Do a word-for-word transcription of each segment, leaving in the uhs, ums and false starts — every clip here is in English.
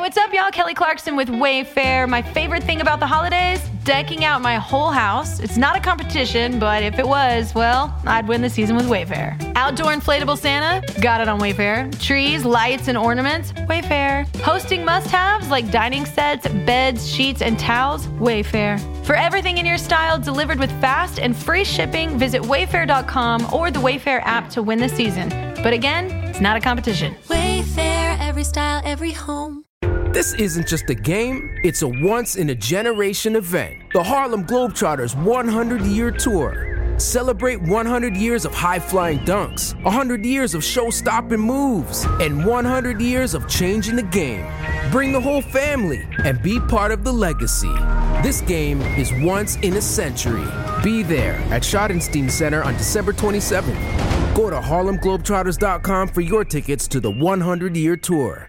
What's up, y'all? Kelly Clarkson with Wayfair. My favorite thing about the holidays? Decking out my whole house. It's not a competition, but if it was, well, I'd win the season with Wayfair. Outdoor inflatable Santa? Got it on Wayfair. Trees, lights, and ornaments? Wayfair. Hosting must-haves like dining sets, beds, sheets, and towels? Wayfair. For everything in your style delivered with fast and free shipping, visit wayfair dot com or the Wayfair app to win the season. But again, it's not a competition. Wayfair, every style, every home. This isn't just a game, it's a once-in-a-generation event. The Harlem Globetrotters one hundred year Tour. Celebrate one hundred years of high-flying dunks, one hundred years of show-stopping moves, and one hundred years of changing the game. Bring the whole family and be part of the legacy. This game is once in a century. Be there at Schottenstein Center on December twenty-seventh. Go to harlem globetrotters dot com for your tickets to the one hundred year Tour.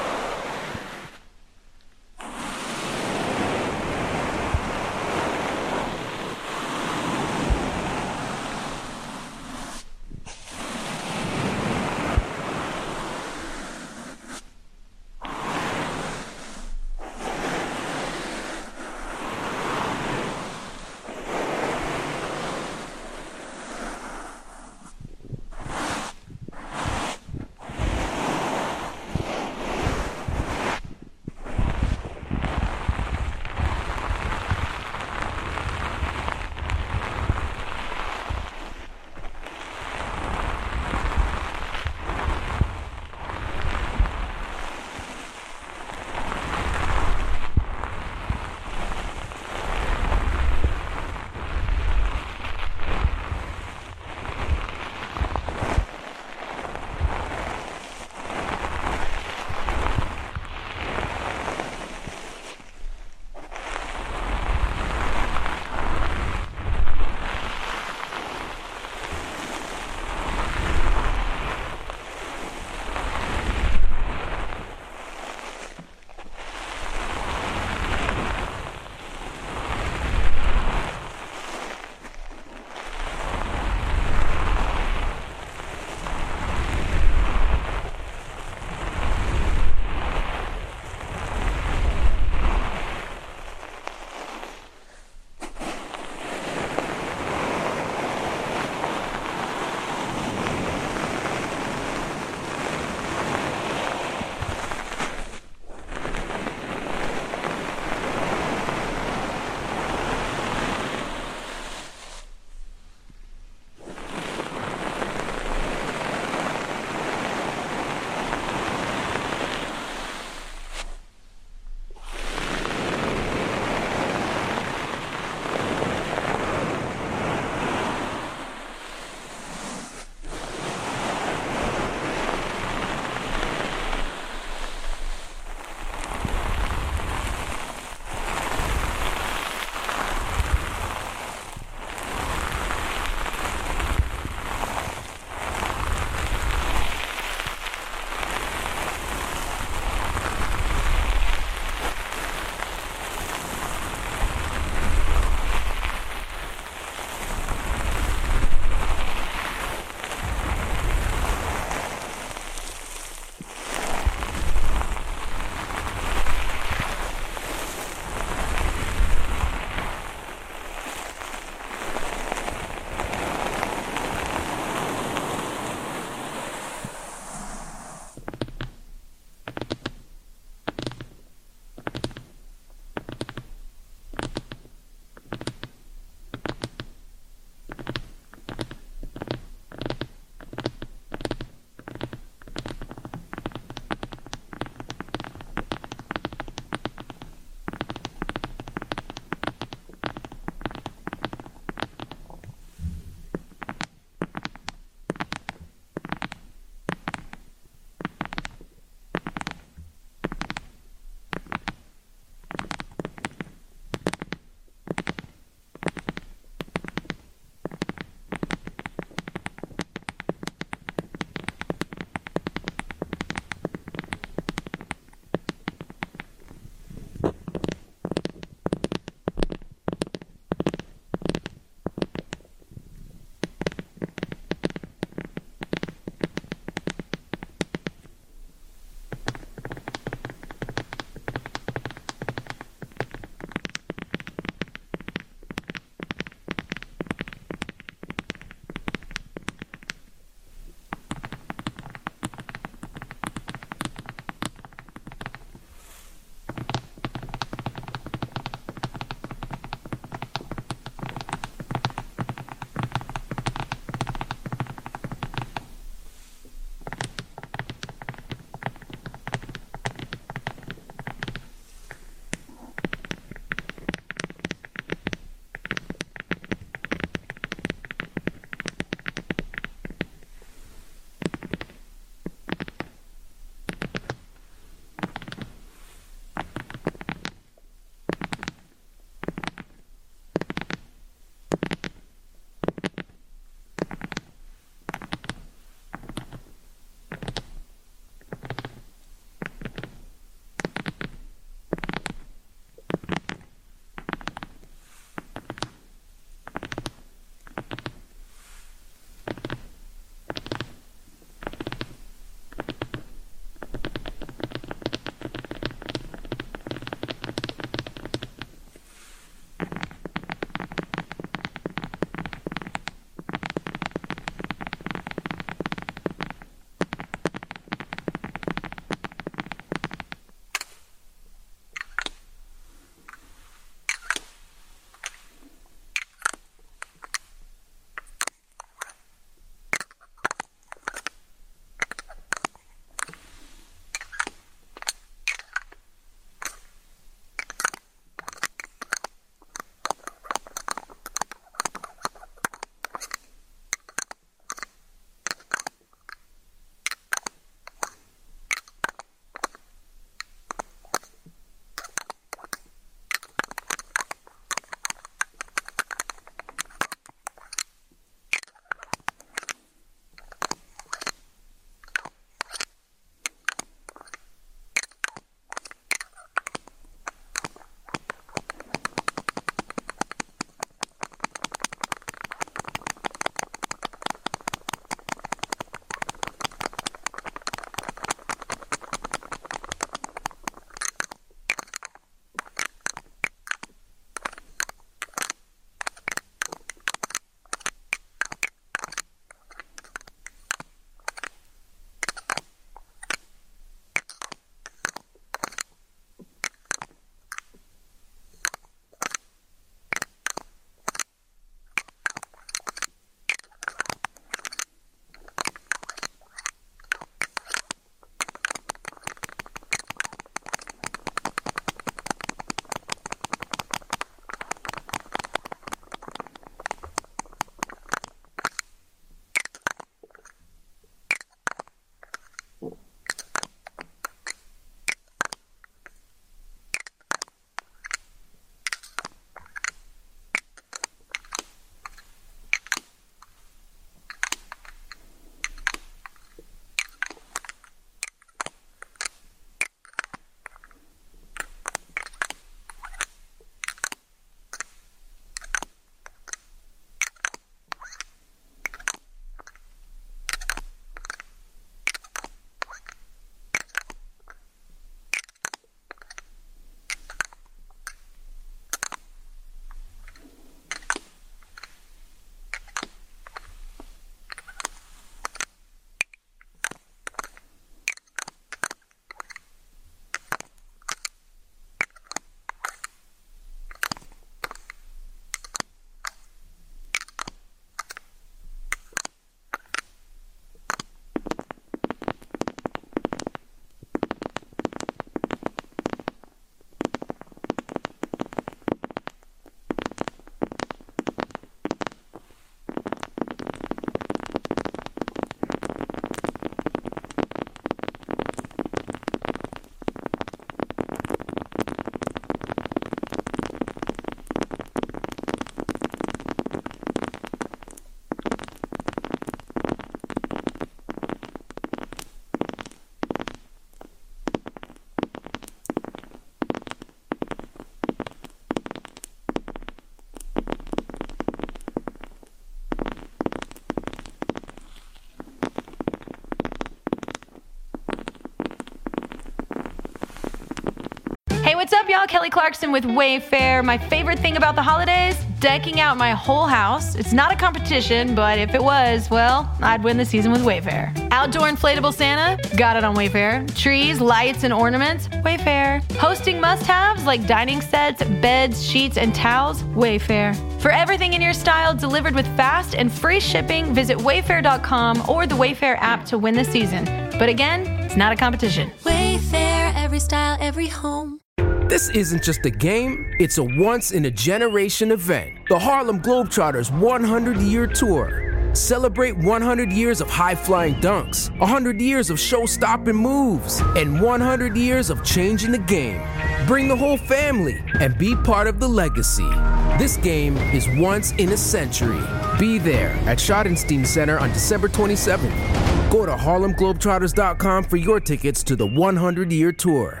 What's up, y'all? Kelly Clarkson with Wayfair. My favorite thing about the holidays? Decking out my whole house. It's not a competition, but if it was, well, I'd win the season with Wayfair. Outdoor inflatable Santa? Got it on Wayfair. Trees, lights, and ornaments? Wayfair. Hosting must-haves like dining sets, beds, sheets, and towels? Wayfair. For everything in your style delivered with fast and free shipping, visit wayfair dot com or the Wayfair app to win the season. But again, it's not a competition. Wayfair, every style, every home. This isn't just a game, it's a once-in-a-generation event. The Harlem Globetrotters one hundred year Tour. Celebrate one hundred years of high-flying dunks, one hundred years of show-stopping moves, and one hundred years of changing the game. Bring the whole family and be part of the legacy. This game is once in a century. Be there at Schottenstein Center on December twenty-seventh. Go to harlem globetrotters dot com for your tickets to the one hundred year Tour.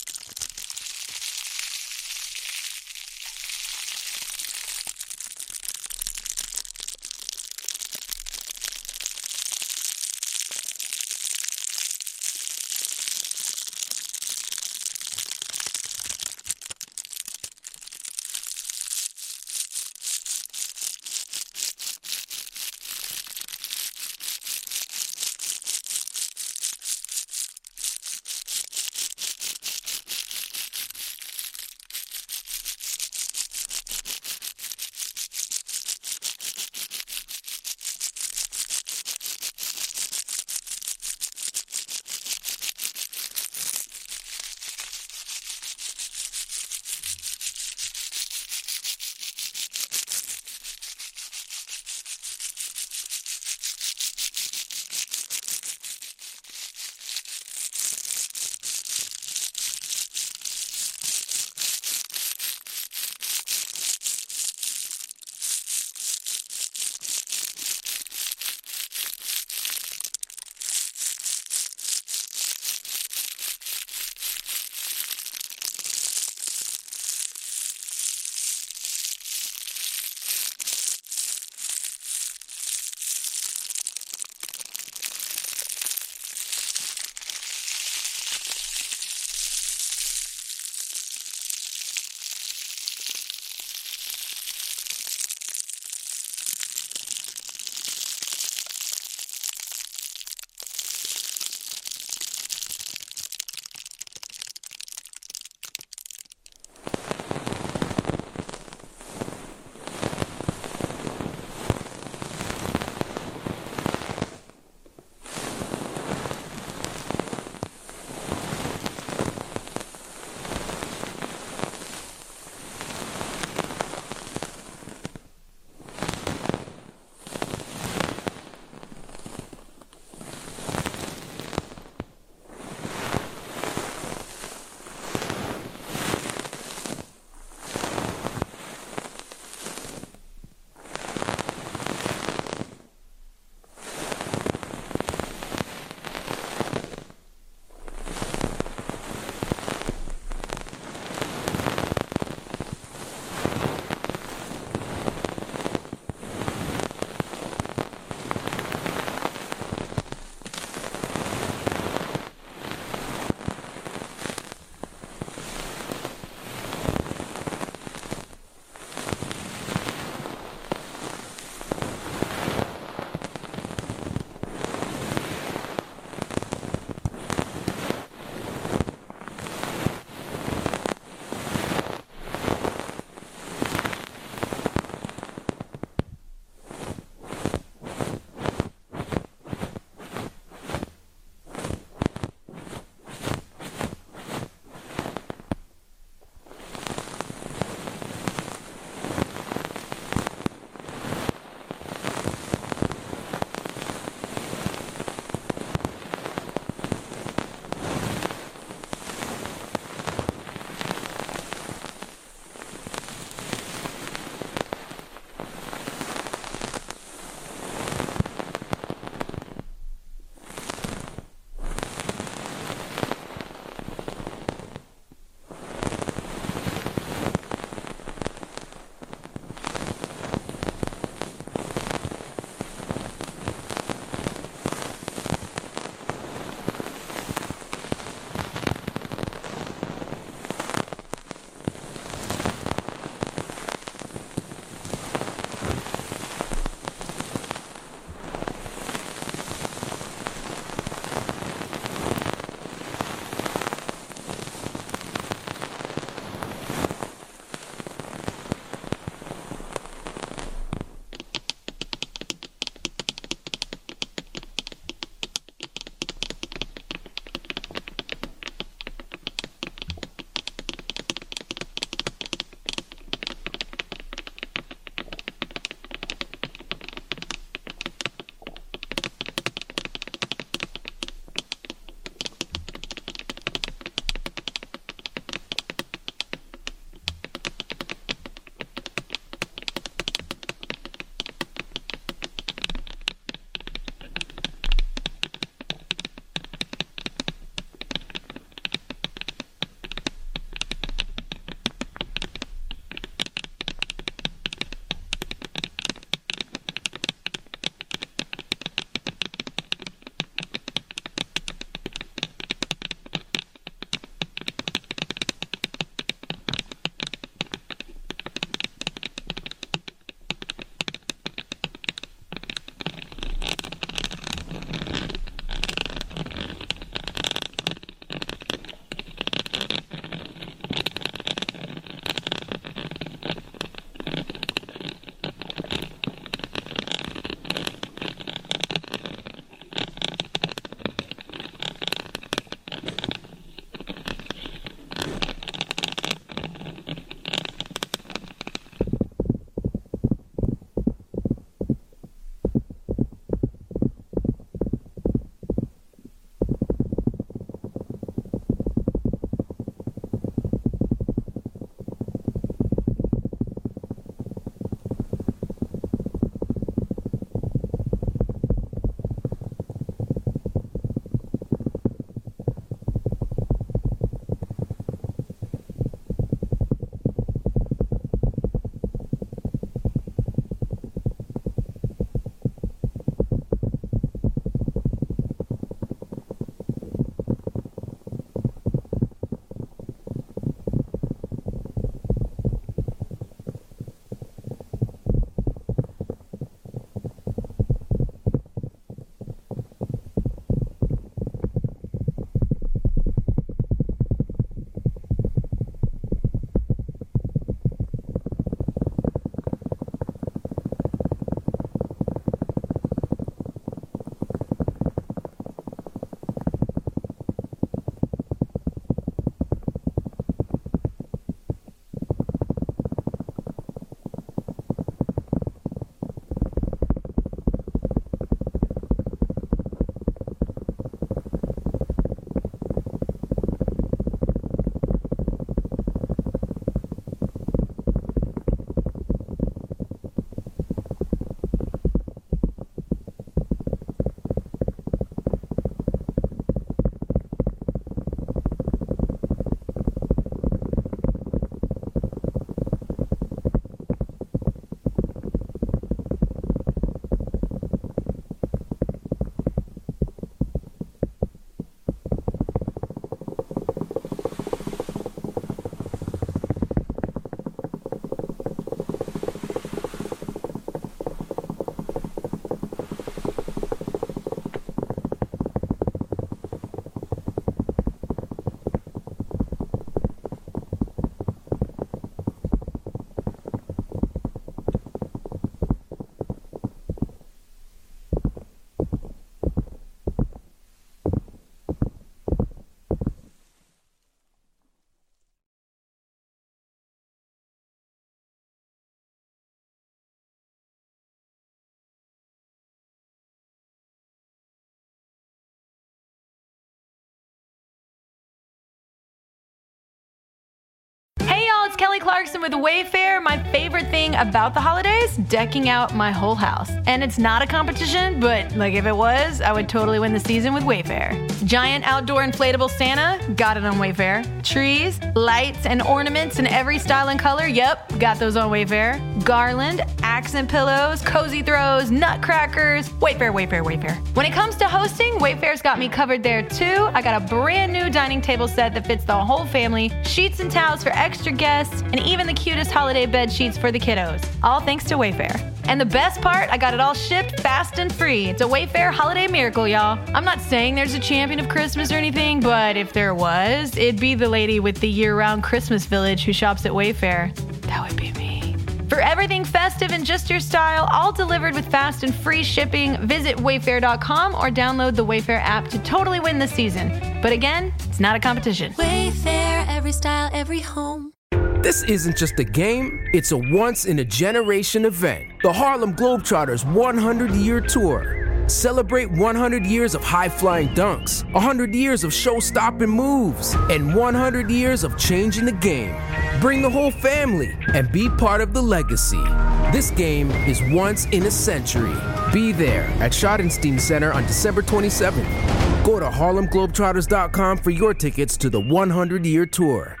Kelly Clarkson with Wayfair. My favorite thing about the holidays, decking out my whole house. And it's not a competition, but like if it was, I would totally win the season with Wayfair. Giant outdoor inflatable Santa, got it on Wayfair. Trees, lights, and ornaments in every style and color, yep, got those on Wayfair. Garland, accent pillows, cozy throws, nutcrackers, Wayfair, Wayfair, Wayfair. When it comes to hosting, Wayfair's got me covered there too. I got a brand new dining table set that fits the whole family, sheets and towels for extra guests, and even the cutest holiday bed sheets for the kiddos. All thanks to Wayfair. And the best part, I got it all shipped fast and free. It's a Wayfair holiday miracle, y'all. I'm not saying there's a champion of Christmas or anything, but if there was, it'd be the lady with the year-round Christmas village who shops at Wayfair. That would be me. For everything festive and just your style, all delivered with fast and free shipping, visit wayfair dot com or download the Wayfair app to totally win this season. But again, it's not a competition. Wayfair, every style, every home. This isn't just a game, it's a once-in-a-generation event. The Harlem Globetrotters one hundred year Tour. Celebrate one hundred years of high-flying dunks, one hundred years of show-stopping moves, and one hundred years of changing the game. Bring the whole family and be part of the legacy. This game is once in a century. Be there at Schottenstein Center on December twenty-seventh. Go to harlem globetrotters dot com for your tickets to the one hundred year Tour.